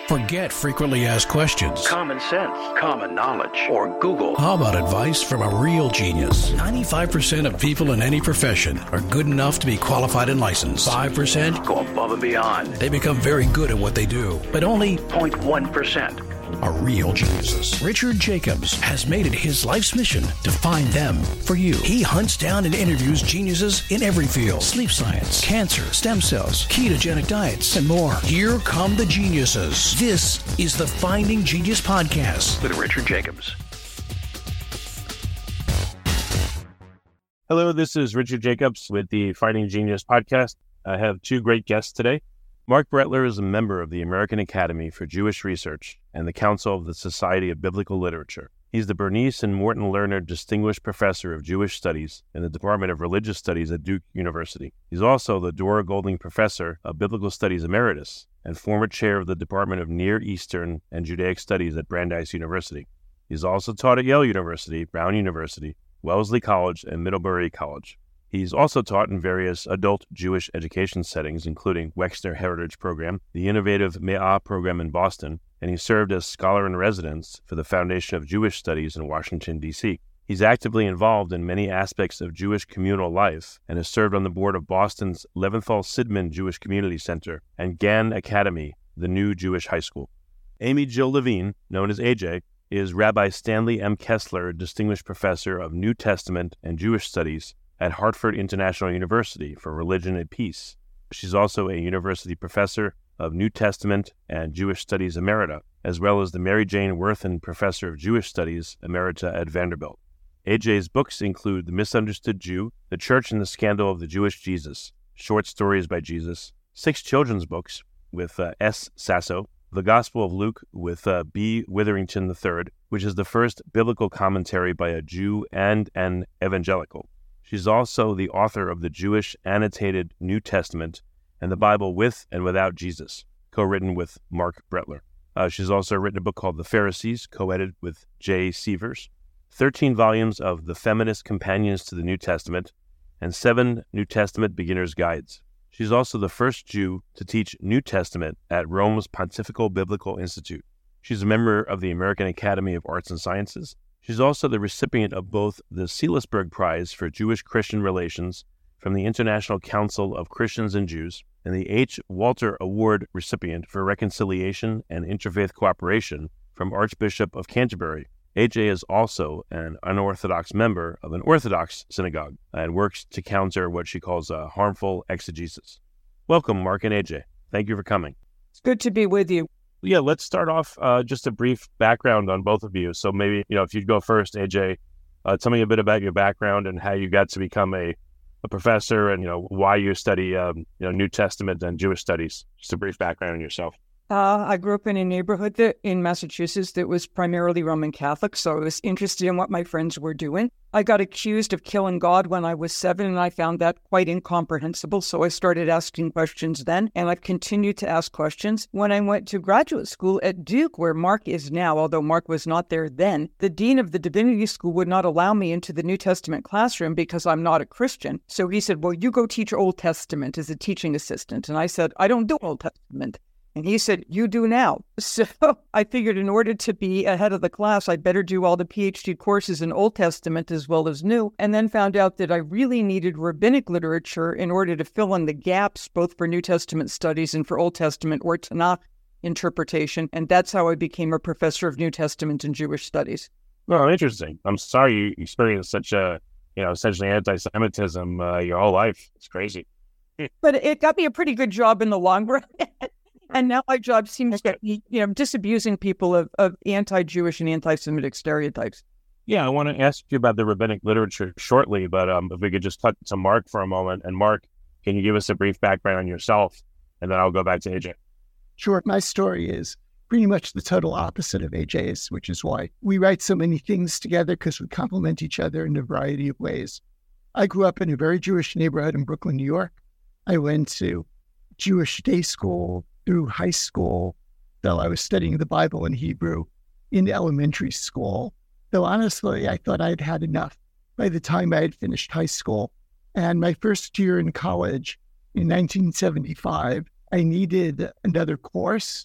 Forget frequently asked questions. Common sense, common knowledge, or Google. How about advice from a real genius? 95% of people in any profession are good enough to be qualified and licensed. 5% go above and beyond. They become very good at what they do, but only 0.1% are real geniuses. Richard Jacobs has made it his life's mission to find them for you. He hunts down and interviews geniuses in every field: sleep science, cancer, stem cells, ketogenic diets, and more. Here come the geniuses. This is the Finding Genius Podcast with Richard Jacobs. Hello, this is Richard Jacobs with the Finding Genius Podcast. I have two great guests today. Mark Brettler is a member of the American Academy for Jewish Research and the Council of the Society of Biblical Literature. He's the Bernice and Morton Lerner Distinguished Professor of Jewish Studies in the Department of Religious Studies at Duke University. He's also the Dora Golding Professor of Biblical Studies Emeritus and former chair of the Department of Near Eastern and Judaic Studies at Brandeis University. He's also taught at Yale University, Brown University, Wellesley College, and Middlebury College. He's also taught in various adult Jewish education settings, including Wexner Heritage Program, the innovative Me'ah program in Boston, and he served as scholar in residence for the Foundation of Jewish Studies in Washington, D.C. He's actively involved in many aspects of Jewish communal life and has served on the board of Boston's Leventhal Sidman Jewish Community Center and Gann Academy, the new Jewish high school. Amy Jill Levine, known as AJ, is Rabbi Stanley M. Kessler Distinguished Professor of New Testament and Jewish Studies at Hartford International University for Religion and Peace. She's also a university professor of New Testament and Jewish Studies Emerita, as well as the Mary Jane Worthen Professor of Jewish Studies Emerita at Vanderbilt. AJ's books include The Misunderstood Jew, The Church and the Scandal of the Jewish Jesus, Short Stories by Jesus, 6 children's books with S. Sasso, The Gospel of Luke with B. Witherington III, which is the first biblical commentary by a Jew and an evangelical. She's also the author of the Jewish Annotated New Testament and the Bible with and Without Jesus, co-written with Mark Brettler. She's also written a book called The Pharisees, co-edited with Jay Sievers, 13 volumes of The Feminist Companions to the New Testament, and 7 New Testament Beginner's Guides. She's also the first Jew to teach New Testament at Rome's Pontifical Biblical Institute. She's a member of the American Academy of Arts and Sciences. She's also the recipient of both the Seelisberg Prize for Jewish-Christian Relations from the International Council of Christians and Jews and the H. Walter Award recipient for Reconciliation and Interfaith Cooperation from Archbishop of Canterbury. AJ is also an unorthodox member of an Orthodox synagogue and works to counter what she calls a harmful exegesis. Welcome, Mark and AJ. Thank you for coming. It's good to be with you. Yeah, let's start off just a brief background on both of you. So maybe, if you'd go first, AJ, tell me a bit about your background and how you got to become a professor and, why you study, New Testament and Jewish studies. Just a brief background on yourself. I grew up in a neighborhood in Massachusetts that was primarily Roman Catholic, so I was interested in what my friends were doing. I got accused of killing God when I was 7, and I found that quite incomprehensible, so I started asking questions then, and I've continued to ask questions. When I went to graduate school at Duke, where Mark is now, although Mark was not there then, the dean of the divinity school would not allow me into the New Testament classroom because I'm not a Christian. So he said, well, you go teach Old Testament as a teaching assistant. And I said, I don't do Old Testament. And he said, you do now. So I figured in order to be ahead of the class, I'd better do all the PhD courses in Old Testament as well as New, and then found out that I really needed rabbinic literature in order to fill in the gaps, both for New Testament studies and for Old Testament or Tanakh interpretation. And that's how I became a professor of New Testament and Jewish studies. Well, interesting. I'm sorry you experienced such a, essentially anti-Semitism your whole life. It's crazy. But it got me a pretty good job in the long run. And now my job seems to be, disabusing people of anti-Jewish and anti-Semitic stereotypes. Yeah, I want to ask you about the rabbinic literature shortly, but if we could just touch to Mark for a moment. And Mark, can you give us a brief background on yourself? And then I'll go back to AJ. Sure. My story is pretty much the total opposite of AJ's, which is why we write so many things together, because we complement each other in a variety of ways. I grew up in a very Jewish neighborhood in Brooklyn, New York. I went to Jewish day school through high school, though I was studying the Bible in Hebrew in elementary school. Though honestly, I thought I'd had enough by the time I had finished high school. And my first year in college in 1975, I needed another course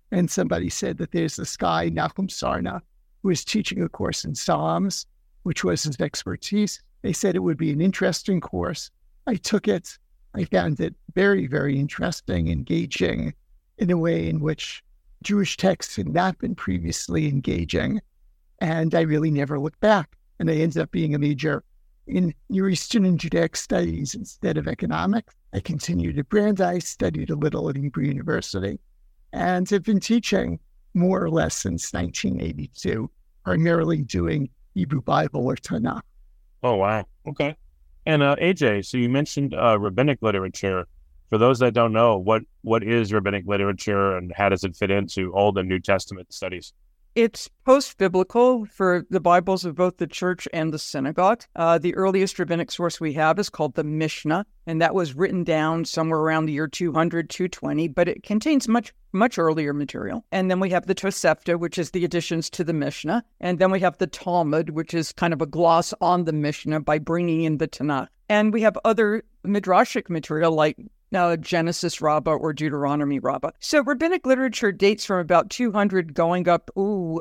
and somebody said that there's this guy, Nachum Sarna, who is teaching a course in Psalms, which was his expertise. They said it would be an interesting course. I took it. I found it very, very interesting, engaging in a way in which Jewish texts had not been previously engaging. And I really never looked back. And I ended up being a major in Near Eastern and Judaic studies instead of economics. I continued at Brandeis, studied a little at Hebrew University, and have been teaching more or less since 1982, primarily doing Hebrew Bible or Tanakh. Oh, wow. Okay. And AJ, so you mentioned rabbinic literature. For those that don't know, what is rabbinic literature and how does it fit into Old and New Testament studies? It's post-biblical for the Bibles of both the church and the synagogue. The earliest rabbinic source we have is called the Mishnah, and that was written down somewhere around the year 200, 220, but it contains much, much earlier material. And then we have the Tosefta, which is the additions to the Mishnah. And then we have the Talmud, which is kind of a gloss on the Mishnah by bringing in the Tanakh. And we have other midrashic material like Genesis Rabbah or Deuteronomy Rabbah. So rabbinic literature dates from about 200 going up,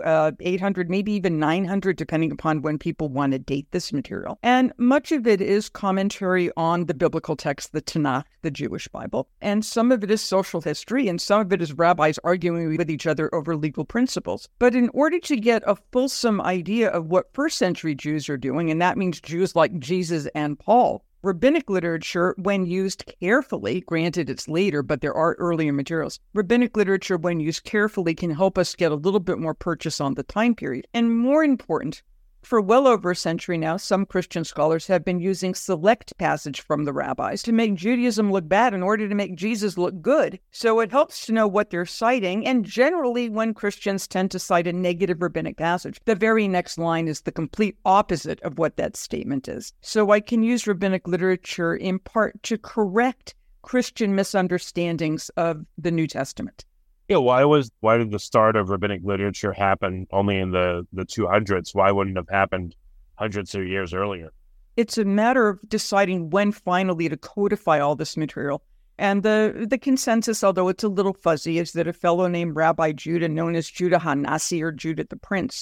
800, maybe even 900, depending upon when people want to date this material. And much of it is commentary on the biblical text, the Tanakh, the Jewish Bible. And some of it is social history, and some of it is rabbis arguing with each other over legal principles. But in order to get a fulsome idea of what first century Jews are doing, and that means Jews like Jesus and Paul, rabbinic literature, when used carefully, granted it's later, but there are earlier materials, rabbinic literature, when used carefully, can help us get a little bit more purchase on the time period. And more important, for well over a century now, some Christian scholars have been using select passage from the rabbis to make Judaism look bad in order to make Jesus look good. So it helps to know what they're citing, and generally when Christians tend to cite a negative rabbinic passage, the very next line is the complete opposite of what that statement is. So I can use rabbinic literature in part to correct Christian misunderstandings of the New Testament. Yeah, why did the start of rabbinic literature happen only in the 200s? Why wouldn't it have happened hundreds of years earlier? It's a matter of deciding when finally to codify all this material. And the consensus, although it's a little fuzzy, is that a fellow named Rabbi Judah, known as Judah HaNasi or Judah the Prince,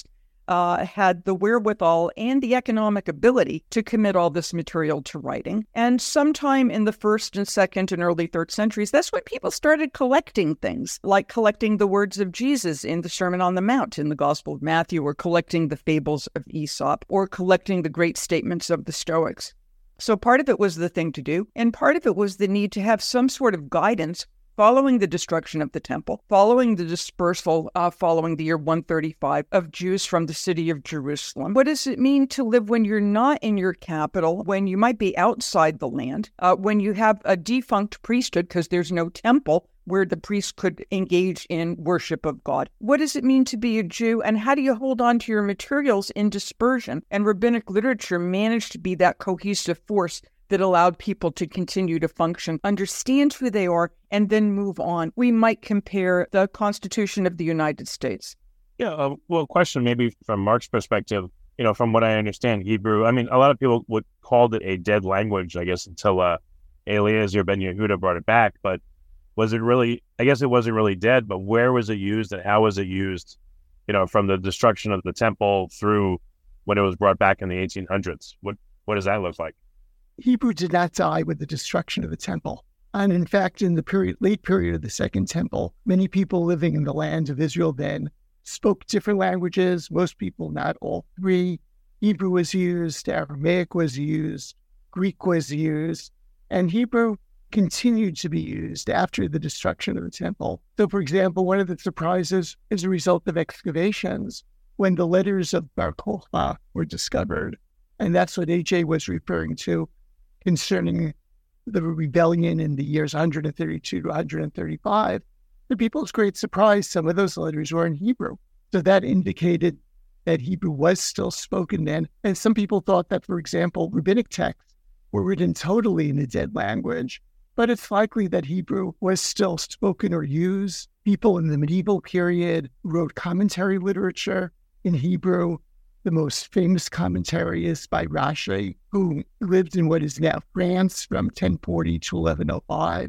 had the wherewithal and the economic ability to commit all this material to writing. And sometime in the 1st and 2nd and early 3rd centuries, that's when people started collecting things, like collecting the words of Jesus in the Sermon on the Mount in the Gospel of Matthew, or collecting the fables of Aesop, or collecting the great statements of the Stoics. So part of it was the thing to do, and part of it was the need to have some sort of guidance following the destruction of the temple, following the dispersal, following the year 135 of Jews from the city of Jerusalem. What does it mean to live when you're not in your capital, when you might be outside the land, when you have a defunct priesthood because there's no temple where the priest could engage in worship of God? What does it mean to be a Jew, and how do you hold on to your materials in dispersion? And rabbinic literature managed to be that cohesive force that allowed people to continue to function, understand who they are, and then move on. We might compare the Constitution of the United States. Yeah, well, question maybe from Mark's perspective, from what I understand, Hebrew, I mean, a lot of people would call it a dead language, I guess, until Eliezer ben Yehuda brought it back. But was it really, I guess it wasn't really dead, but where was it used and how was it used, from the destruction of the temple through when it was brought back in the 1800s? What does that look like? Hebrew did not die with the destruction of the temple. And in fact, in the late period of the Second Temple, many people living in the land of Israel then spoke different languages, most people not all three. Hebrew was used, Aramaic was used, Greek was used, and Hebrew continued to be used after the destruction of the temple. So, for example, one of the surprises is a result of excavations when the letters of Bar Kokhba were discovered. And that's what AJ was referring to concerning the rebellion in the years 132 to 135. To people's great surprise, some of those letters were in Hebrew. So that indicated that Hebrew was still spoken then. And some people thought that, for example, rabbinic texts were written totally in a dead language. But it's likely that Hebrew was still spoken or used. People in the medieval period wrote commentary literature in Hebrew. The most famous commentary is by Rashi, who lived in what is now France from 1040 to 1105.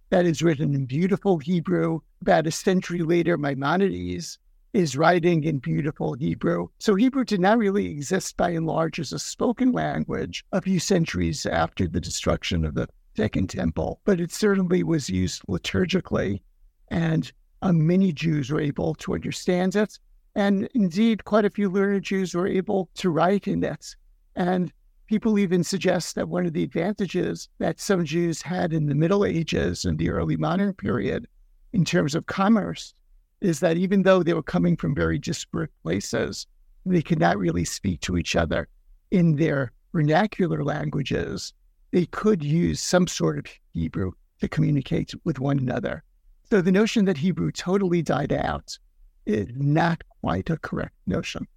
that is written in beautiful Hebrew. About a century later, Maimonides is writing in beautiful Hebrew. So Hebrew did not really exist by and large as a spoken language a few centuries after the destruction of the Second Temple, but it certainly was used liturgically, and many Jews were able to understand it. And indeed, quite a few learned Jews were able to write in it. And people even suggest that one of the advantages that some Jews had in the Middle Ages and the early modern period in terms of commerce is that even though they were coming from very disparate places, they could not really speak to each other in their vernacular languages. They could use some sort of Hebrew to communicate with one another. So the notion that Hebrew totally died out is not quite a correct notion.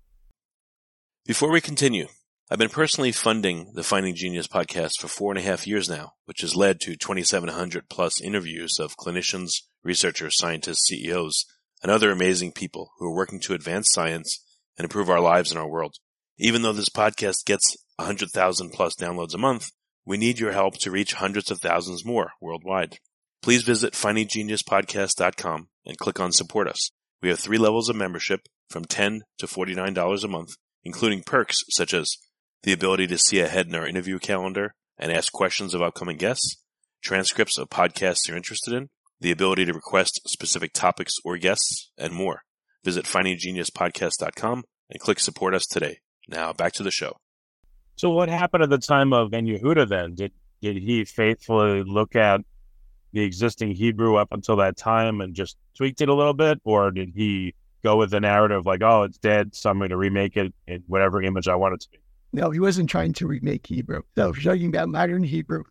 Before we continue, I've been personally funding the Finding Genius podcast for 4.5 years now, which has led to 2,700 plus interviews of clinicians, researchers, scientists, CEOs, and other amazing people who are working to advance science and improve our lives and our world. Even though this podcast gets 100,000 plus downloads a month, we need your help to reach hundreds of thousands more worldwide. Please visit findinggeniuspodcast.com and click on Support Us. We have 3 levels of membership from $10 to $49 a month, including perks such as the ability to see ahead in our interview calendar and ask questions of upcoming guests, transcripts of podcasts you're interested in, the ability to request specific topics or guests, and more. Visit findinggeniuspodcast.com and click Support Us today. Now back to the show. So what happened at the time of Ben Yehuda then? Did he faithfully look at the existing Hebrew up until that time and just tweaked it a little bit? Or did he go with the narrative like, oh, it's dead, so I'm going to remake it in whatever image I want it to be? No, he wasn't trying to remake Hebrew. So if you're talking about modern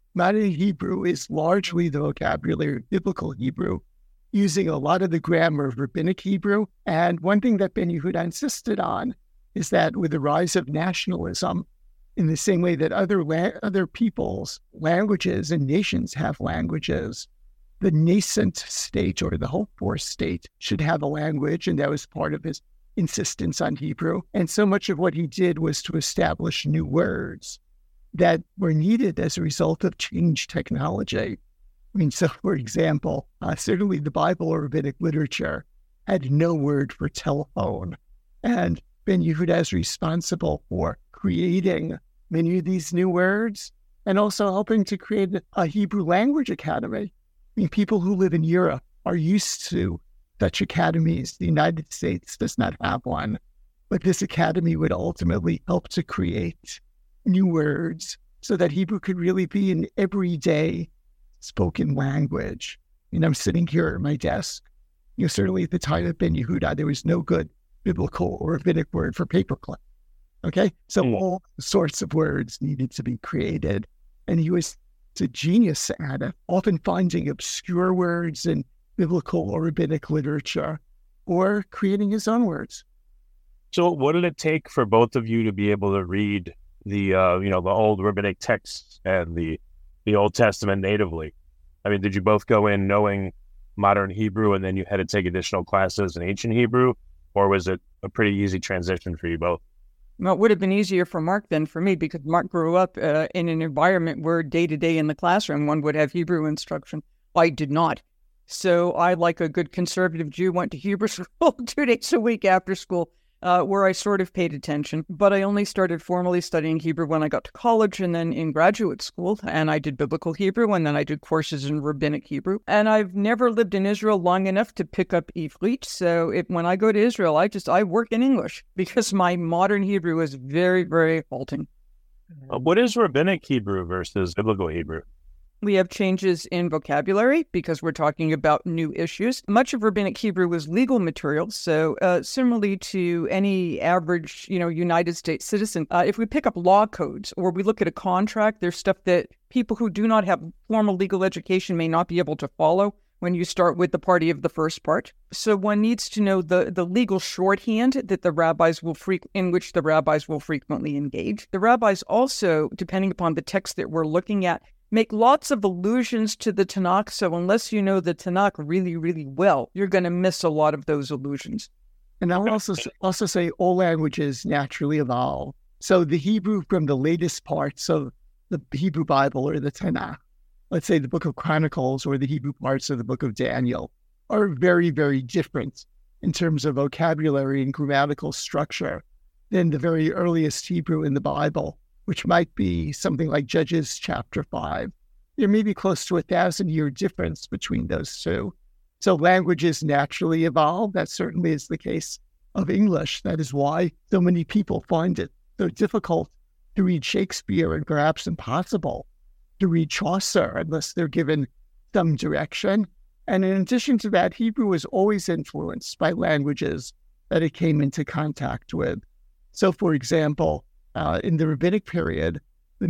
Hebrew is largely the vocabulary of biblical Hebrew, using a lot of the grammar of rabbinic Hebrew. And one thing that Ben Yehuda insisted on is that with the rise of nationalism, in the same way that other people's languages and nations have languages, the nascent state or the hoped-for state should have a language, and that was part of his insistence on Hebrew. And so much of what he did was to establish new words that were needed as a result of changed technology. I mean, so for example, certainly the Bible or rabbinic literature had no word for telephone. And Ben Yehuda is responsible for creating many of these new words and also helping to create a Hebrew language academy. I mean, people who live in Europe are used to such academies. The United States does not have one, but this academy would ultimately help to create new words so that Hebrew could really be an everyday spoken language. And I'm sitting here at my desk. Certainly at the time of Ben Yehuda, there was no good biblical or rabbinic word for paperclip. Okay? So all sorts of words needed to be created. And he was a genius at it, often finding obscure words in biblical or rabbinic literature or creating his own words. So what did it take for both of you to be able to read the old rabbinic texts and the Old Testament natively? I mean, did you both go in knowing modern Hebrew and then you had to take additional classes in ancient Hebrew, or was it a pretty easy transition for you both? Well, it would have been easier for Mark than for me, because Mark grew up in an environment where day-to-day in the classroom one would have Hebrew instruction. I did not. So I, like a good conservative Jew, went to Hebrew school 2 days a week after school, where I sort of paid attention. But I only started formally studying Hebrew when I got to college and then in graduate school. And I did biblical Hebrew, and then I did courses in rabbinic Hebrew. And I've never lived in Israel long enough to pick up Ivrit. So when I go to Israel, I work in English because my modern Hebrew is very, very halting. What is rabbinic Hebrew versus biblical Hebrew? We have changes in vocabulary because we're talking about new issues. Much of rabbinic Hebrew is legal material. So similarly to any average, United States citizen, if we pick up law codes or we look at a contract, there's stuff that people who do not have formal legal education may not be able to follow when you start with the party of the first part. So one needs to know the legal shorthand that the rabbis in which the rabbis will frequently engage. The rabbis also, depending upon the text that we're looking at, make lots of allusions to the Tanakh, so unless you know the Tanakh really, really well, you're going to miss a lot of those allusions. And I'll also say all languages naturally evolve. So the Hebrew from the latest parts of the Hebrew Bible or the Tanakh let's say, the book of Chronicles or the Hebrew parts of the book of Daniel are very, very different in terms of vocabulary and grammatical structure than the very earliest Hebrew in the Bible, which might be something like Judges chapter 5. There may be close to 1,000-year difference between those two. So languages naturally evolve. That certainly is the case of English. That is why so many people find it so difficult to read Shakespeare and perhaps impossible to read Chaucer unless they're given some direction. And in addition to that, Hebrew was always influenced by languages that it came into contact with. So, for example, in the Rabbinic period, the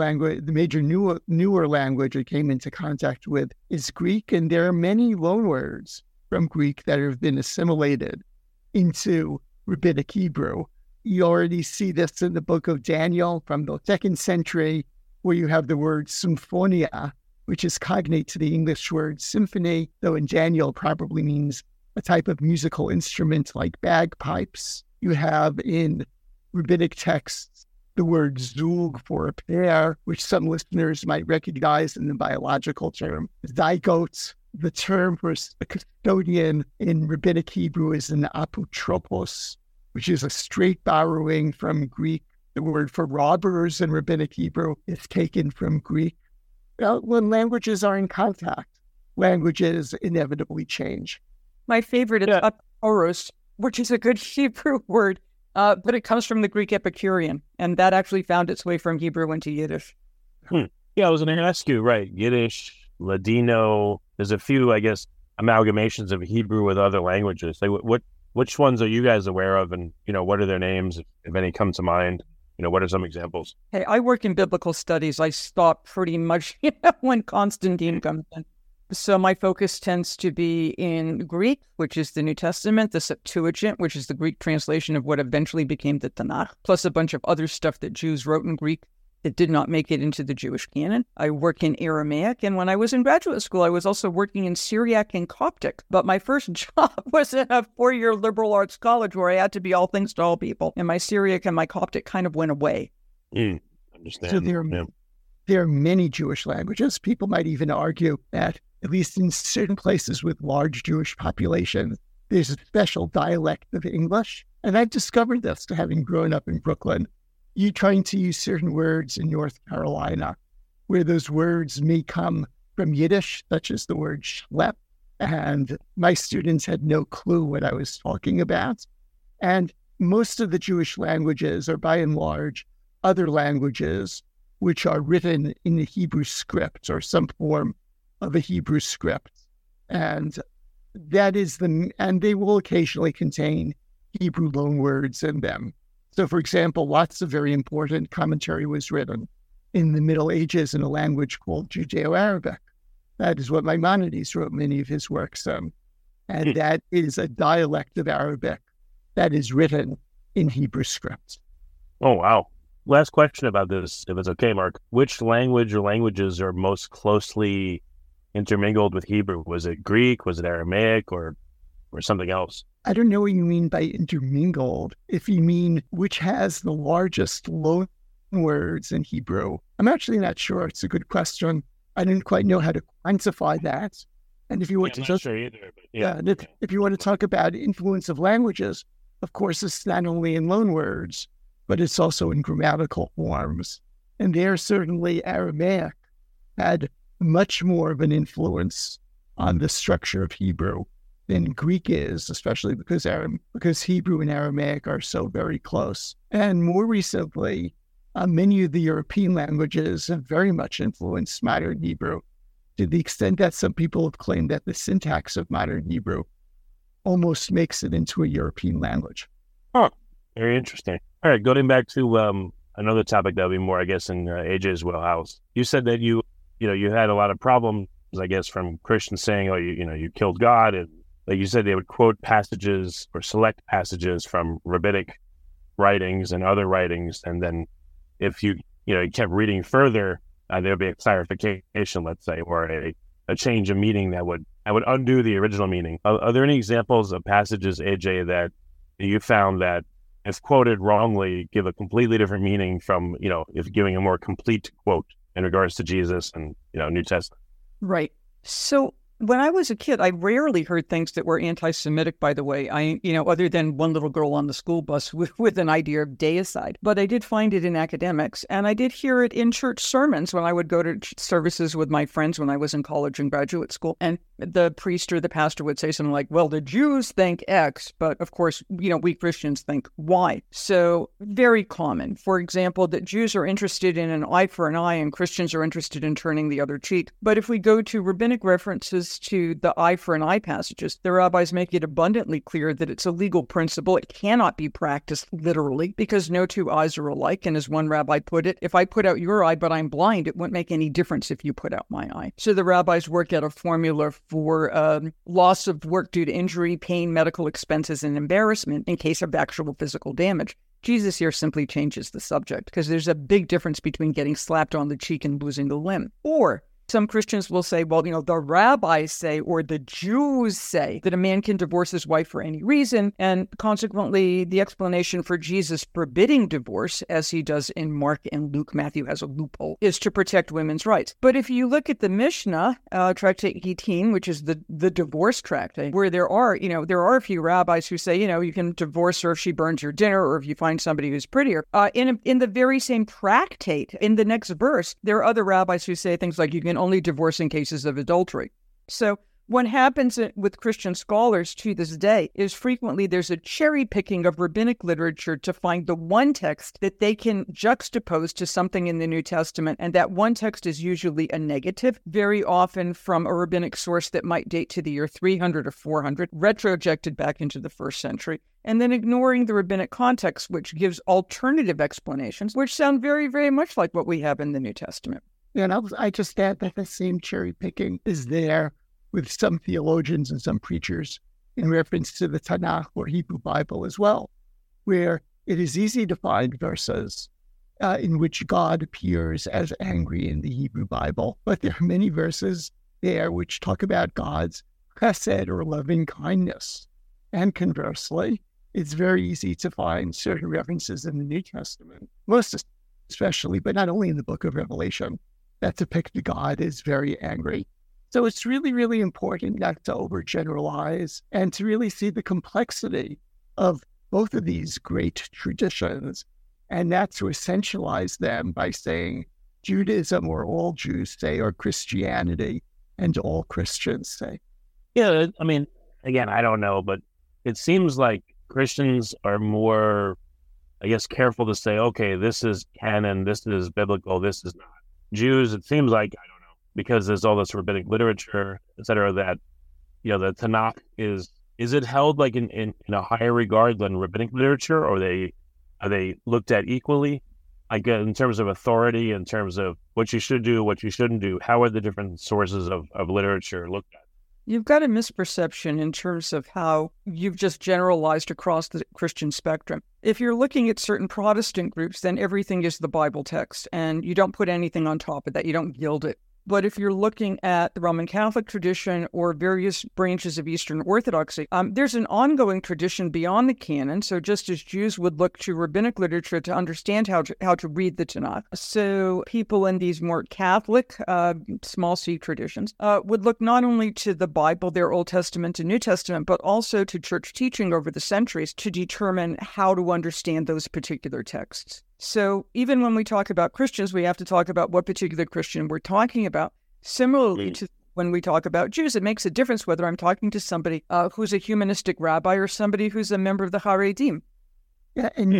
major newer language it came into contact with is Greek, and there are many loanwords from Greek that have been assimilated into Rabbinic Hebrew. You already see this in the book of Daniel from the 2nd century, where you have the word symphonia, which is cognate to the English word symphony, though in Daniel probably means a type of musical instrument like bagpipes. You have in Rabbinic texts the word zug for a pair, which some listeners might recognize in the biological term zygote. The term for a custodian in Rabbinic Hebrew is an apotropos, which is a straight borrowing from Greek. The word for robbers in Rabbinic Hebrew is taken from Greek. Well, when languages are in contact, languages inevitably change. My favorite is aporos, which is a good Hebrew word, but it comes from the Greek Epicurean, and that actually found its way from Hebrew into Yiddish. Yeah, I was going to ask you, right, Yiddish, Ladino, there's a few, I guess, amalgamations of Hebrew with other languages. Like, which ones are you guys aware of, and, what are their names, if any come to mind? What are some examples? Hey, I work in biblical studies. I stop pretty much when Constantine comes in. So my focus tends to be in Greek, which is the New Testament, the Septuagint, which is the Greek translation of what eventually became the Tanakh, plus a bunch of other stuff that Jews wrote in Greek that did not make it into the Jewish canon. I work in Aramaic, and when I was in graduate school, I was also working in Syriac and Coptic. But my first job was at a 4-year liberal arts college where I had to be all things to all people, and my Syriac and my Coptic kind of went away. Understand. So there are many Jewish languages. People might even argue that, at least in certain places with large Jewish populations, there's a special dialect of English. And I've discovered this, having grown up in Brooklyn. You're trying to use certain words in North Carolina, where those words may come from Yiddish, such as the word schlep, and my students had no clue what I was talking about. And most of the Jewish languages are, by and large, other languages which are written in the Hebrew script or some form of a Hebrew script. And that is and they will occasionally contain Hebrew loanwords in them. So, for example, lots of very important commentary was written in the Middle Ages in a language called Judeo-Arabic. That is what Maimonides wrote many of his works on. And that is a dialect of Arabic that is written in Hebrew script. Oh, wow. Last question about this, if it's okay, Mark. Which language or languages are most closely intermingled with Hebrew? Was it Greek? Was it Aramaic or something else? I don't know what you mean by intermingled. If you mean which has the largest loan words in Hebrew, I'm actually not sure. It's a good question. I didn't quite know how to quantify that. And if you want I'm not sure either. But if you want to talk about influence of languages, of course, it's not only in loan words, but it's also in grammatical forms. And there certainly Aramaic had much more of an influence on the structure of Hebrew than Greek is, especially because Hebrew and Aramaic are so very close. And more recently, many of the European languages have very much influenced modern Hebrew, to the extent that some people have claimed that the syntax of modern Hebrew almost makes it into a European language. Oh, very interesting. All right, going back to another topic that would be more, I guess, in AJ's wheelhouse. You said that you had a lot of problems, I guess, from Christians saying, "Oh, you killed God," and like you said, they would quote passages or select passages from rabbinic writings and other writings, and then if you kept reading further, there would be a clarification, let's say, or a change of meaning that would undo the original meaning. Are there any examples of passages, AJ, that you found that, if quoted wrongly, give a completely different meaning from if giving a more complete quote in regards to Jesus and New Testament? Right. So when I was a kid, I rarely heard things that were anti-Semitic, by the way, other than one little girl on the school bus with an idea of deicide. But I did find it in academics, and I did hear it in church sermons when I would go to services with my friends when I was in college and graduate school. And the priest or the pastor would say something like, well, the Jews think X, but of course, we Christians think Y. So very common. For example, that Jews are interested in an eye for an eye and Christians are interested in turning the other cheek. But if we go to rabbinic references to the eye for an eye passages, the rabbis make it abundantly clear that it's a legal principle. It cannot be practiced literally because no two eyes are alike. And as one rabbi put it, if I put out your eye but I'm blind, it wouldn't make any difference if you put out my eye. So the rabbis work out a formula for loss of work due to injury, pain, medical expenses, and embarrassment in case of actual physical damage. Jesus here simply changes the subject because there's a big difference between getting slapped on the cheek and losing a limb. Or some Christians will say, well, the rabbis say, or the Jews say, that a man can divorce his wife for any reason. And consequently, the explanation for Jesus forbidding divorce, as he does in Mark and Luke, Matthew has a loophole, is to protect women's rights. But if you look at the Mishnah, Tractate Gittin, which is the divorce tractate, where there are a few rabbis who say, you can divorce her if she burns your dinner or if you find somebody who's prettier. In the very same tractate, in the next verse, there are other rabbis who say things like you can only divorce in cases of adultery. So what happens with Christian scholars to this day is frequently there's a cherry picking of rabbinic literature to find the one text that they can juxtapose to something in the New Testament. And that one text is usually a negative, very often from a rabbinic source that might date to the year 300 or 400, retrojected back into the first century. And then ignoring the rabbinic context, which gives alternative explanations, which sound very, very much like what we have in the New Testament. And I just add that the same cherry picking is there with some theologians and some preachers in reference to the Tanakh or Hebrew Bible as well, where it is easy to find verses in which God appears as angry in the Hebrew Bible. But there are many verses there which talk about God's chesed or loving kindness. And conversely, it's very easy to find certain references in the New Testament, most especially, but not only in the book of Revelation, that depict God as very angry. So it's really, really important not to overgeneralize and to really see the complexity of both of these great traditions and not to essentialize them by saying Judaism or all Jews say or Christianity and all Christians say. Yeah, I mean, again, I don't know, but it seems like Christians are more, I guess, careful to say, okay, this is canon, this is biblical, this is not. Jews, it seems like, I don't know, because there's all this rabbinic literature, et cetera, that, the Tanakh is it held like in a higher regard than rabbinic literature, or are they looked at equally? Like in terms of authority, in terms of what you should do, what you shouldn't do, how are the different sources of literature looked at? You've got a misperception in terms of how you've just generalized across the Christian spectrum. If you're looking at certain Protestant groups, then everything is the Bible text, and you don't put anything on top of that. You don't gild it. But if you're looking at the Roman Catholic tradition or various branches of Eastern Orthodoxy, there's an ongoing tradition beyond the canon. So just as Jews would look to rabbinic literature to understand how to read the Tanakh, so people in these more Catholic, small c traditions would look not only to the Bible, their Old Testament and New Testament, but also to church teaching over the centuries to determine how to understand those particular texts. So even when we talk about Christians, we have to talk about what particular Christian we're talking about. Similarly to when we talk about Jews, it makes a difference whether I'm talking to somebody who's a humanistic rabbi or somebody who's a member of the Haredim. Yeah, and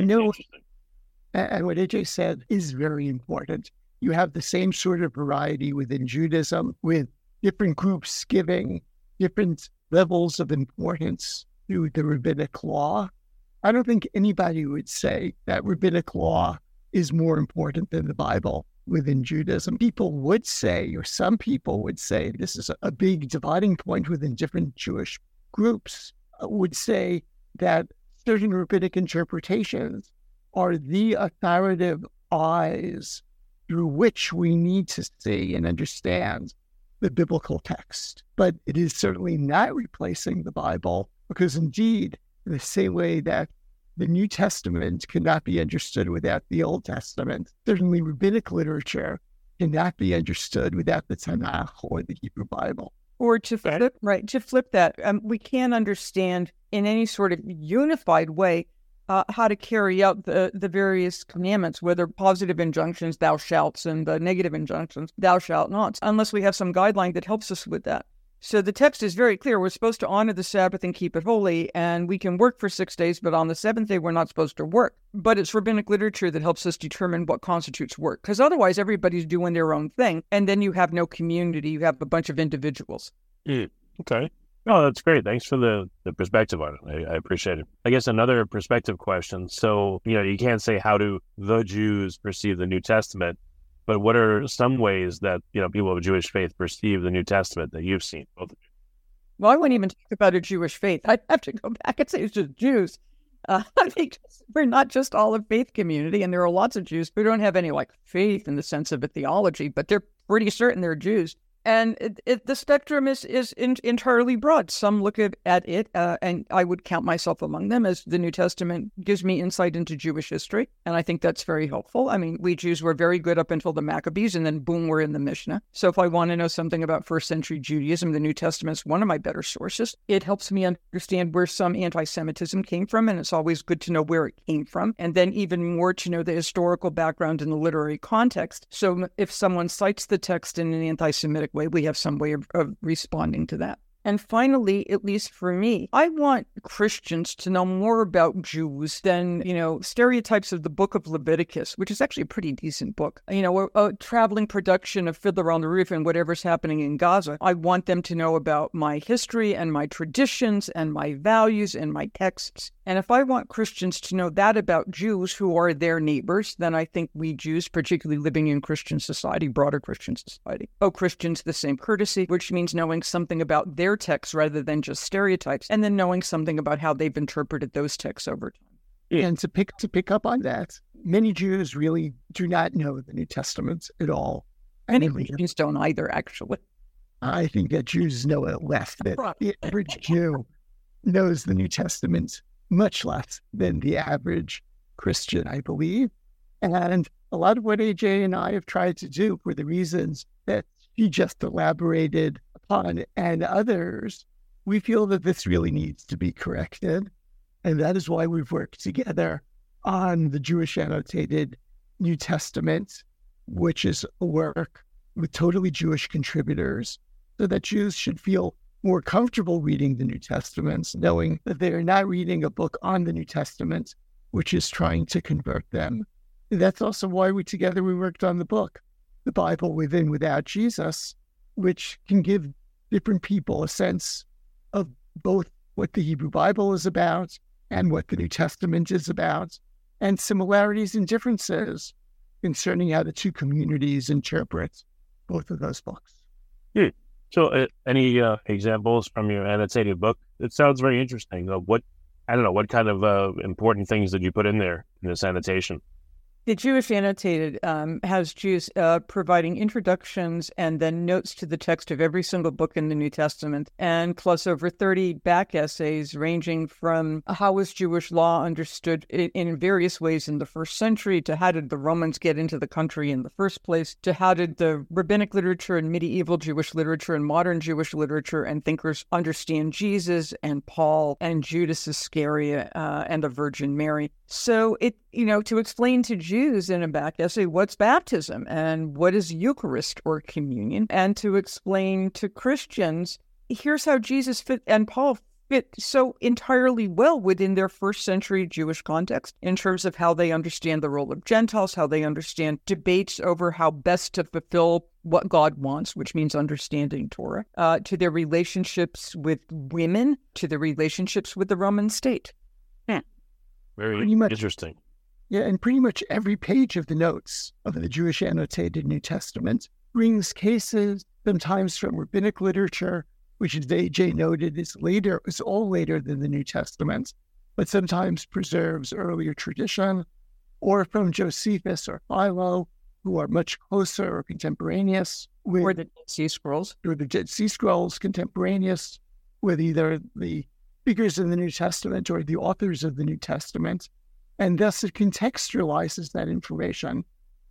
and what AJ said is very important. You have the same sort of variety within Judaism, with different groups giving different levels of importance to the rabbinic law. I don't think anybody would say that rabbinic law is more important than the Bible within Judaism. People would say, or some people would say, this is a big dividing point within different Jewish groups, would say that certain rabbinic interpretations are the authoritative eyes through which we need to see and understand the biblical text. But it is certainly not replacing the Bible, because indeed, in the same way that the New Testament cannot be understood without the Old Testament, certainly rabbinic literature cannot be understood without the Tanakh or the Hebrew Bible. Or to flip that, we can't understand in any sort of unified way how to carry out the various commandments, whether positive injunctions, thou shalt, and the negative injunctions, thou shalt not, unless we have some guideline that helps us with that. So the text is very clear. We're supposed to honor the Sabbath and keep it holy, and we can work for 6 days, but on the seventh day, we're not supposed to work. But it's rabbinic literature that helps us determine what constitutes work, because otherwise everybody's doing their own thing, and then you have no community. You have a bunch of individuals. Okay. No, that's great. Thanks for the perspective on it. I appreciate it. I guess another perspective question. So, you can't say how do the Jews perceive the New Testament, but what are some ways that, people of Jewish faith perceive the New Testament that you've seen? Both of you. Well, I wouldn't even talk about a Jewish faith. I'd have to go back and say it's just Jews. I think we're not just all a faith community, and there are lots of Jews who don't have any faith in the sense of a theology, but they're pretty certain they're Jews. And the spectrum is entirely broad. Some look at it, and I would count myself among them, as the New Testament gives me insight into Jewish history, and I think that's very helpful. I mean, we Jews were very good up until the Maccabees, and then boom, we're in the Mishnah. So if I want to know something about first century Judaism, the New Testament is one of my better sources. It helps me understand where some anti-Semitism came from, and it's always good to know where it came from, and then even more to know the historical background and the literary context. So if someone cites the text in an anti-Semitic way, we have some way of responding to that. And finally, at least for me, I want Christians to know more about Jews than, stereotypes of the book of Leviticus, which is actually a pretty decent book. A traveling production of Fiddler on the Roof and whatever's happening in Gaza. I want them to know about my history and my traditions and my values and my texts. And if I want Christians to know that about Jews who are their neighbors, then I think we Jews, particularly living in Christian society, broader Christian society, owe Christians the same courtesy, which means knowing something about their texts rather than just stereotypes, and then knowing something about how they've interpreted those texts over time. And to pick up on that, many Jews really do not know the New Testament at all. Many Christians don't either, actually. I think that Jews know it less. That the average Jew knows the New Testament much less than the average Christian, I believe. And a lot of what AJ and I have tried to do, for the reasons that she just elaborated upon and others, we feel that this really needs to be corrected. And that is why we've worked together on the Jewish Annotated New Testament, which is a work with totally Jewish contributors, so that Jews should feel more comfortable reading the New Testament, knowing that they are not reading a book on the New Testament, which is trying to convert them. And that's also why we worked on the book, The Bible With and Without Jesus, which can give different people a sense of both what the Hebrew Bible is about and what the New Testament is about, and similarities and differences concerning how the two communities interpret both of those books. So any examples from your annotated book? It sounds very interesting. What kind of important things did you put in there in this annotation? The Jewish Annotated has Jews providing introductions and then notes to the text of every single book in the New Testament, and plus over 30 back essays ranging from how was Jewish law understood in various ways in the first century, to how did the Romans get into the country in the first place, to how did the rabbinic literature and medieval Jewish literature and modern Jewish literature and thinkers understand Jesus and Paul and Judas Iscariot and the Virgin Mary. So to explain to Jews in a back essay what's baptism and what is Eucharist or communion, and to explain to Christians, here's how Jesus fit and Paul fit so entirely well within their first century Jewish context in terms of how they understand the role of Gentiles, how they understand debates over how best to fulfill what God wants, which means understanding Torah, to their relationships with women, to their relationships with the Roman state. Very interesting. Yeah, and pretty much every page of the notes of the Jewish Annotated New Testament brings cases, sometimes from rabbinic literature, which, as AJ noted, is all later than the New Testament, but sometimes preserves earlier tradition, or from Josephus or Philo, who are much closer or contemporaneous with, or the Dead Sea Scrolls, contemporaneous with either the figures in the New Testament or the authors of the New Testament, and thus it contextualizes that information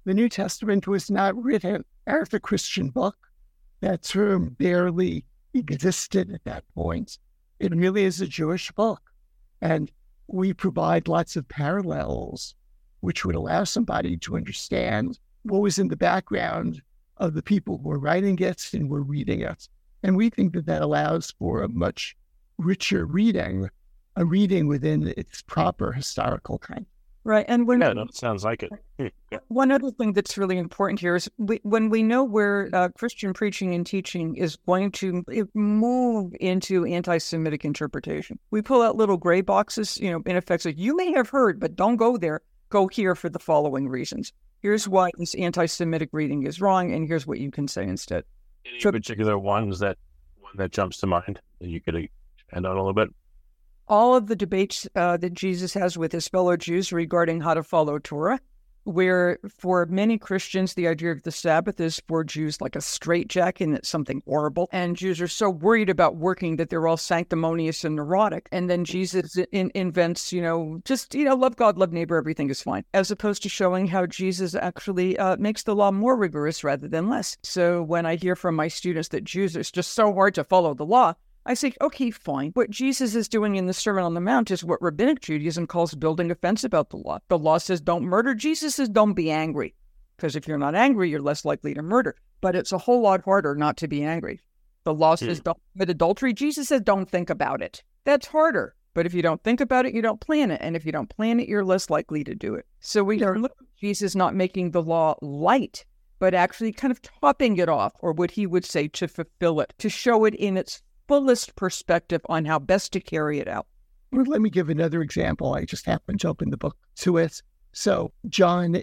The New Testament was not written as a Christian book. That term barely existed at that point. It really is a Jewish book. And we provide lots of parallels which would allow somebody to understand what was in the background of the people who were writing it and were reading it. And we think that that allows for a much richer reading, a reading within its proper historical kind. Right. And it sounds like it. One other thing that's really important here is when we know where Christian preaching and teaching is going to move into anti-Semitic interpretation, we pull out little gray boxes, in effect, like, you may have heard, but don't go there. Go here for the following reasons. Here's why this anti-Semitic reading is wrong, and here's what you can say instead. Any particular one that jumps to mind that you could expand on a little bit? All of the debates that Jesus has with his fellow Jews regarding how to follow Torah, where for many Christians, the idea of the Sabbath is for Jews like a straitjacket and it's something horrible. And Jews are so worried about working that they're all sanctimonious and neurotic. And then Jesus invents, love God, love neighbor, everything is fine. As opposed to showing how Jesus actually makes the law more rigorous rather than less. So when I hear from my students that Jews, it's just so hard to follow the law, I say, okay, fine. What Jesus is doing in the Sermon on the Mount is what Rabbinic Judaism calls building a fence about the law. The law says don't murder. Jesus says don't be angry. Because if you're not angry, you're less likely to murder. But it's a whole lot harder not to be angry. The law says don't commit adultery. Jesus says don't think about it. That's harder. But if you don't think about it, you don't plan it. And if you don't plan it, you're less likely to do it. So we look at Jesus not making the law light, but actually kind of topping it off, or what he would say to fulfill it, to show it in its fullest perspective on how best to carry it out. Well, let me give another example. I just happened to open the book to it. So John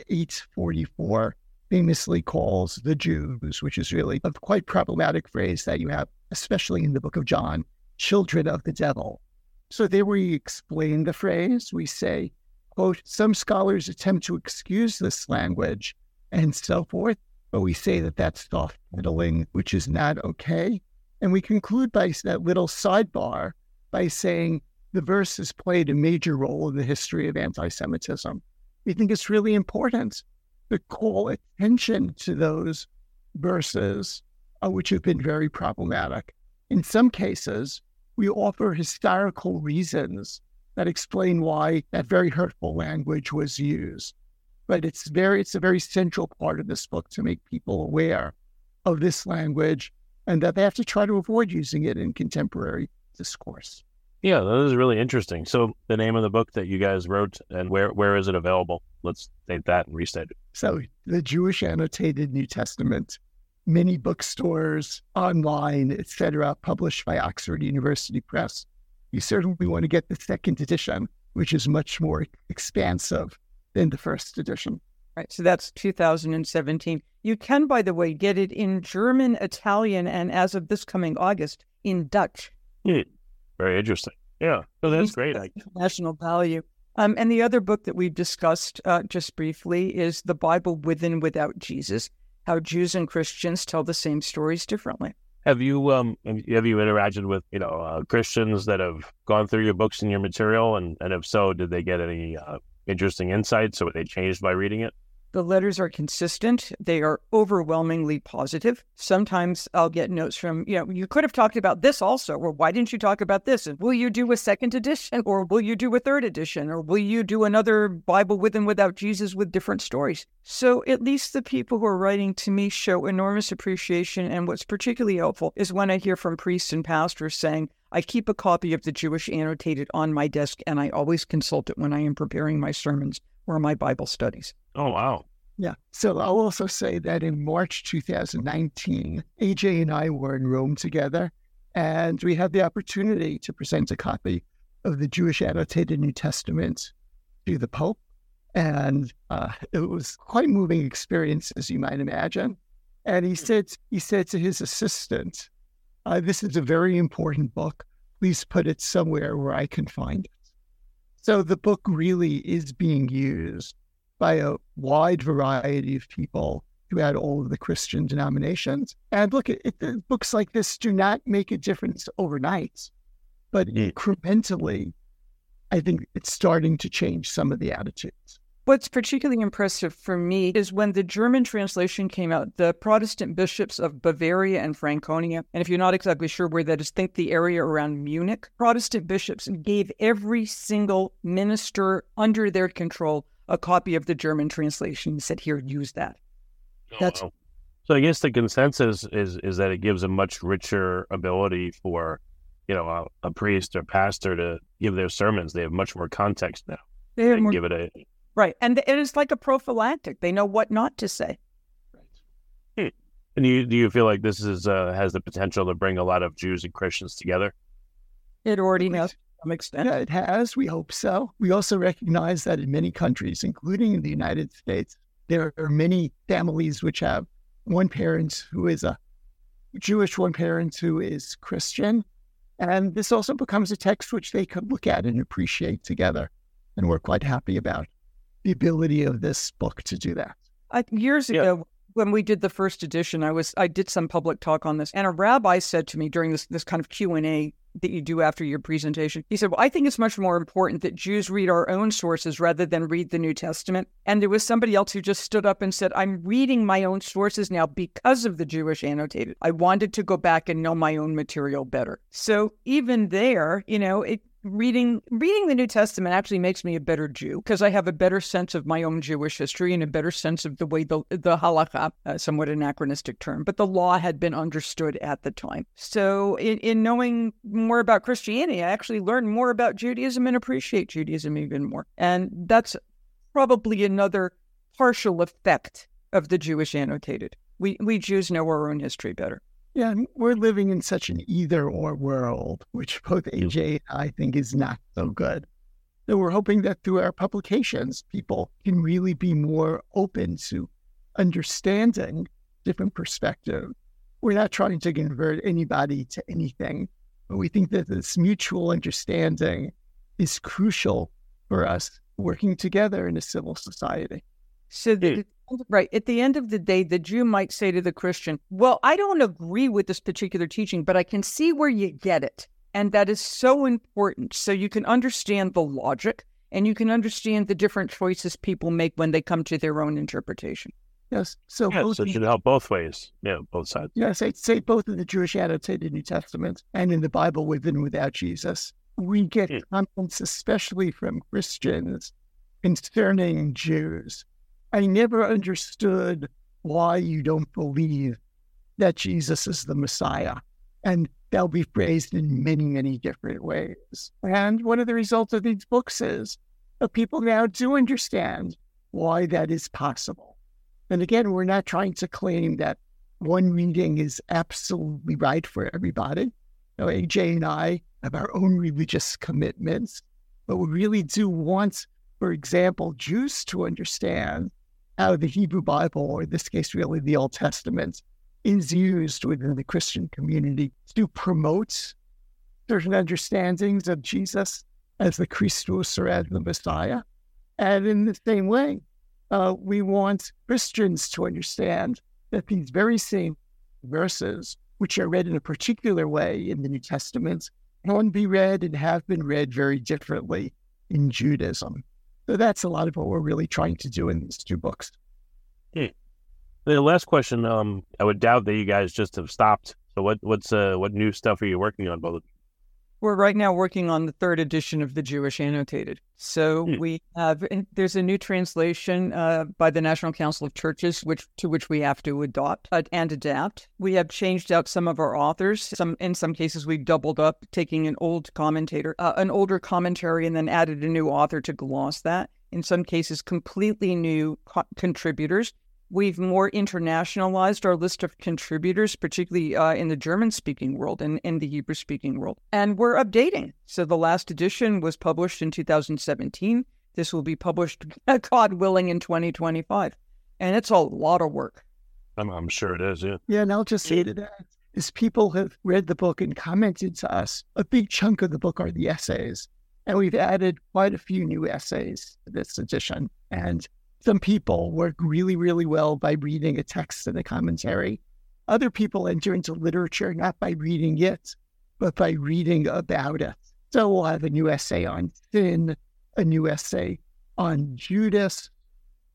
8:44 famously calls the Jews, which is really a quite problematic phrase that you have, especially in the book of John, children of the devil. So there we explain the phrase. We say, quote, some scholars attempt to excuse this language and so forth, but we say that that's soft-pedaling, which is not okay. And we conclude by that little sidebar by saying the verse has played a major role in the history of anti-Semitism. We think it's really important to call attention to those verses, which have been very problematic. In some cases, we offer historical reasons that explain why that very hurtful language was used. But it's a very central part of this book to make people aware of this language and that they have to try to avoid using it in contemporary discourse. Yeah, that is really interesting. So the name of the book that you guys wrote, and where is it available? Let's state that and restate it. So the Jewish Annotated New Testament, many bookstores, online, etc., published by Oxford University Press. You certainly want to get the second edition, which is much more expansive than the first edition. Right, so that's 2017. You can, by the way, get it in German, Italian, and as of this coming August, in Dutch. Very interesting. Yeah, so that's great. National value. And the other book that we've discussed just briefly is The Bible With and Without Jesus, How Jews and Christians Tell the Same Stories Differently. Have you interacted with Christians that have gone through your books and your material, and if so, did they get any interesting insights, or were they changed by reading it? The letters are consistent. They are overwhelmingly positive. Sometimes I'll get notes from, you could have talked about this also, or why didn't you talk about this? And will you do a second edition, or will you do a third edition, or will you do another Bible With and Without Jesus with different stories? So at least the people who are writing to me show enormous appreciation. And what's particularly helpful is when I hear from priests and pastors saying, I keep a copy of the Jewish Annotated on my desk, and I always consult it when I am preparing my sermons or my Bible studies. Oh, wow. Yeah. So I'll also say that in March 2019, AJ and I were in Rome together, and we had the opportunity to present a copy of the Jewish Annotated New Testament to the Pope. And it was quite a moving experience, as you might imagine. And he said to his assistant, this is a very important book. Please put it somewhere where I can find it. So the book really is being used by a wide variety of people throughout all of the Christian denominations. And look, books like this do not make a difference overnight, but incrementally, I think it's starting to change some of the attitudes. What's particularly impressive for me is when the German translation came out, the Protestant bishops of Bavaria and Franconia, and if you're not exactly sure where that is, think the area around Munich, Protestant bishops gave every single minister under their control a copy of the German translation and said, here, use that. That's wow. So I guess the consensus is that it gives a much richer ability for, a priest or pastor to give their sermons. They have much more context now. They have more, give it a right, and it is like a prophylactic. They know what not to say. And do you feel like this is has the potential to bring a lot of Jews and Christians together? It already has to some extent. Yeah, it has. We hope so. We also recognize that in many countries, including in the United States, there are many families which have one parent who is a Jewish, one parent who is Christian. And this also becomes a text which they could look at and appreciate together. And we're quite happy about the ability of this book to do that. Years ago, when we did the first edition, I did some public talk on this, and a rabbi said to me during this kind of Q&A that you do after your presentation, he said, well, I think it's much more important that Jews read our own sources rather than read the New Testament. And there was somebody else who just stood up and said, I'm reading my own sources now because of the Jewish annotated. I wanted to go back and know my own material better. So even there, reading the New Testament actually makes me a better Jew because I have a better sense of my own Jewish history and a better sense of the way the halakha, somewhat anachronistic term, but the law had been understood at the time. So in knowing more about Christianity, I actually learned more about Judaism and appreciate Judaism even more. And that's probably another partial effect of the Jewish annotated. We Jews know our own history better. Yeah, we're living in such an either-or world, which both AJ and I think is not so good. So we're hoping that through our publications, people can really be more open to understanding different perspectives. We're not trying to convert anybody to anything, but we think that this mutual understanding is crucial for us working together in a civil society. So right. At the end of the day, the Jew might say to the Christian, well, I don't agree with this particular teaching, but I can see where you get it. And that is so important. So you can understand the logic and you can understand the different choices people make when they come to their own interpretation. Yes. So it should help both ways. Yeah, both sides. Yes, I'd say both in the Jewish annotated New Testament and in the Bible with and without Jesus. We get comments, especially from Christians, concerning Jews. I never understood why you don't believe that Jesus is the Messiah. And that'll be phrased in many, many different ways. And one of the results of these books is that people now do understand why that is possible. And again, we're not trying to claim that one reading is absolutely right for everybody. AJ and I have our own religious commitments, but we really do want, for example, Jews to understand how the Hebrew Bible, or in this case, really the Old Testament, is used within the Christian community to promote certain understandings of Jesus as the Christus or as the Messiah. And in the same way, we want Christians to understand that these very same verses, which are read in a particular way in the New Testament, can be read and have been read very differently in Judaism. So that's a lot of what we're really trying to do in these two books. The last question, I would doubt that you guys just have stopped. So what new stuff are you working on, both? We're right now working on the third edition of the Jewish Annotated. So there's a new translation by the National Council of Churches, to which we have to adopt and adapt. We have changed out some of our authors. In some cases, we've doubled up, taking an older commentary, and then added a new author to gloss that. In some cases, completely new contributors. We've more internationalized our list of contributors, particularly in the German-speaking world and in the Hebrew-speaking world. And we're updating. So the last edition was published in 2017. This will be published, God willing, in 2025. And it's a lot of work. I'm sure it is, yeah. Yeah, and I'll just say to that, as people have read the book and commented to us, a big chunk of the book are the essays. And we've added quite a few new essays to this edition. And some people work really, really well by reading a text and a commentary. Other people enter into literature not by reading it, but by reading about it. So we'll have a new essay on sin, a new essay on Judas,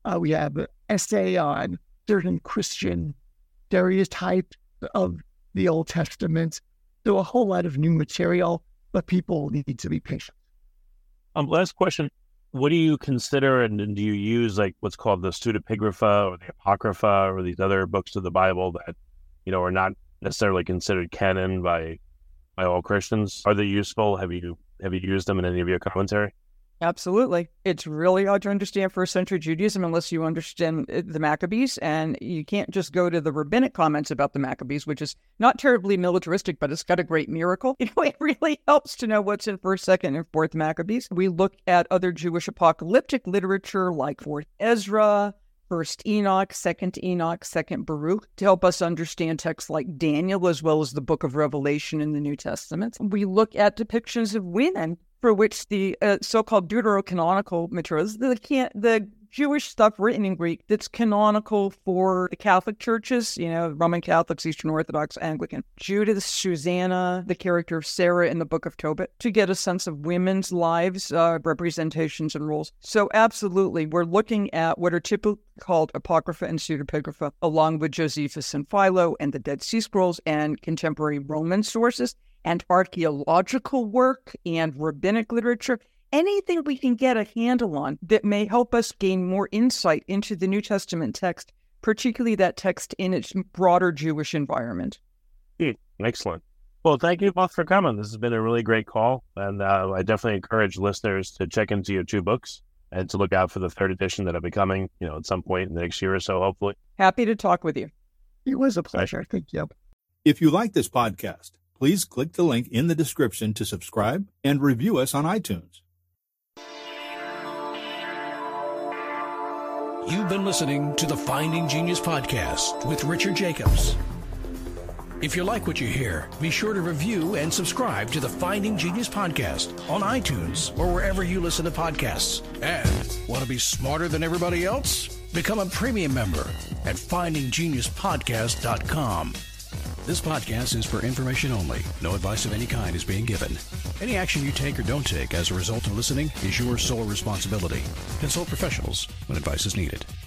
We have an essay on certain Christian stereotypes of the Old Testament. So a whole lot of new material, but people need to be patient. Last question. What do you consider, and do you use like what's called the pseudepigrapha or the apocrypha or these other books of the Bible that, are not necessarily considered canon by all Christians? Are they useful? Have you used them in any of your commentary? Absolutely. It's really hard to understand first century Judaism unless you understand the Maccabees, and you can't just go to the rabbinic comments about the Maccabees, which is not terribly militaristic, but it's got a great miracle. It really helps to know what's in 1st, 2nd, and 4th Maccabees. We look at other Jewish apocalyptic literature like 4th Ezra, 1st Enoch, 2nd Enoch, 2nd Baruch, to help us understand texts like Daniel, as well as the book of Revelation in the New Testament. We look at depictions of women for which the so-called deuterocanonical materials, the Jewish stuff written in Greek that's canonical for the Catholic churches, Roman Catholics, Eastern Orthodox, Anglican. Judith, Susanna, the character of Sarah in the Book of Tobit, to get a sense of women's lives, representations, and roles. So absolutely, we're looking at what are typically called Apocrypha and Pseudepigrapha, along with Josephus and Philo and the Dead Sea Scrolls and contemporary Roman sources, and archaeological work and rabbinic literature, anything we can get a handle on that may help us gain more insight into the New Testament text, particularly that text in its broader Jewish environment. Excellent. Well, thank you both for coming. This has been a really great call, and I definitely encourage listeners to check into your 2 books and to look out for the 3rd edition that'll be coming, at some point in the next year or so, hopefully. Happy to talk with you. It was a pleasure. Thank you. If you like this podcast, please click the link in the description to subscribe and review us on iTunes. You've been listening to the Finding Genius podcast with Richard Jacobs. If you like what you hear, be sure to review and subscribe to the Finding Genius podcast on iTunes or wherever you listen to podcasts. And want to be smarter than everybody else? Become a premium member at findinggeniuspodcast.com. This podcast is for information only. No advice of any kind is being given. Any action you take or don't take as a result of listening is your sole responsibility. Consult professionals when advice is needed.